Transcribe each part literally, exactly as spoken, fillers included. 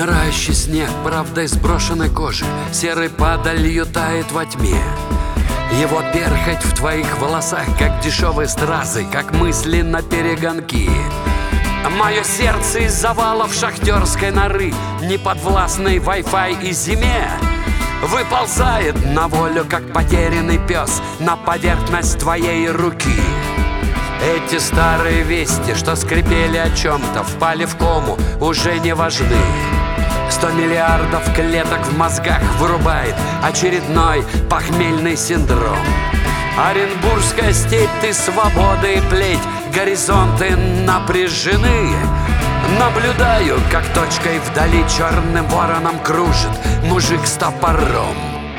Умирающий снег, правдой сброшенной кожи, серой падалью тает во тьме. Его перхоть в твоих волосах, как дешевые стразы, как мысли на перегонки. Мое сердце из завалов шахтерской норы, неподвластной Wi-Fi и зиме, выползает на волю, как потерянный пес, на поверхность твоей руки. Эти старые вести, что скрипели о чем-то, впали в кому, уже не важны. Сто миллиардов клеток в мозгах вырубает очередной похмельный синдром. Оренбургская степь, ты свобода и плеть, горизонты напряжены. Наблюдаю, как точкой вдали черным вороном кружит мужик с топором.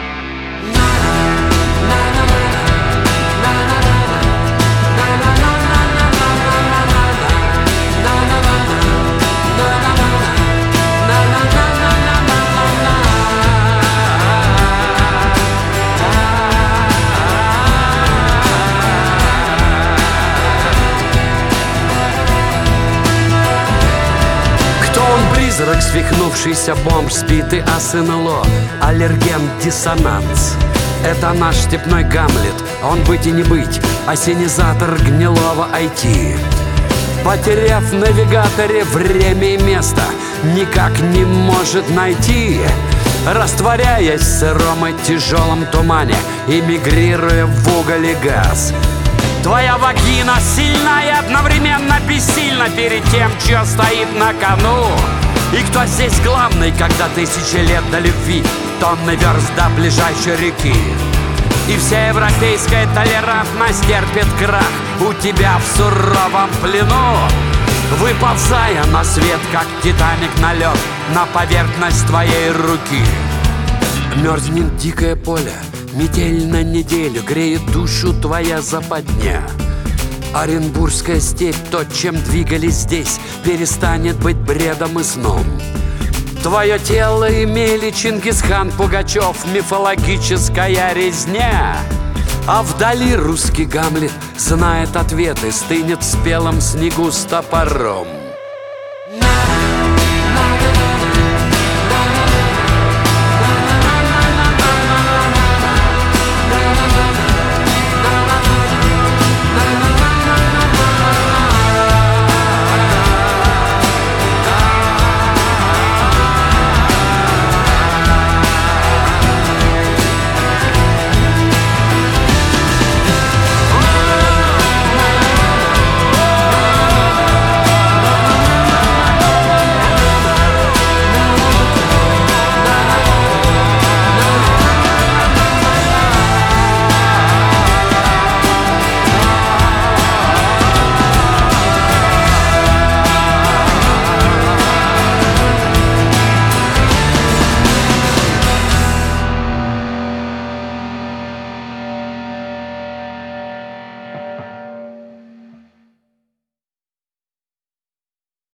Призрак, свихнувшийся бомж, сбитый ас эн эл о, аллерген, диссонанс. Это наш степной Гамлет, он быть и не быть, осенизатор гнилого ай ти. Потеряв в навигаторе время и место, никак не может найти, растворяясь в сыром и тяжелом тумане, эмигрируя в уголь и газ. Твоя вагина сильна и одновременно бессильна перед тем, что стоит на кону. И кто здесь главный, когда тысячи лет до любви, тонны верст до ближайшей реки? И вся европейская толерантность терпит крах у тебя в суровом плену, выползая на свет, как Титаник на лед, на поверхность твоей руки. Мерзнет дикое поле, метель на неделю, греет душу твоя западня. Оренбургская степь, то, чем двигались здесь, перестанет быть бредом и сном. Твое тело имели Чингисхан, Пугачев, мифологическая резня. А вдали русский Гамлет знает ответы, стынет в спелом снегу с топором.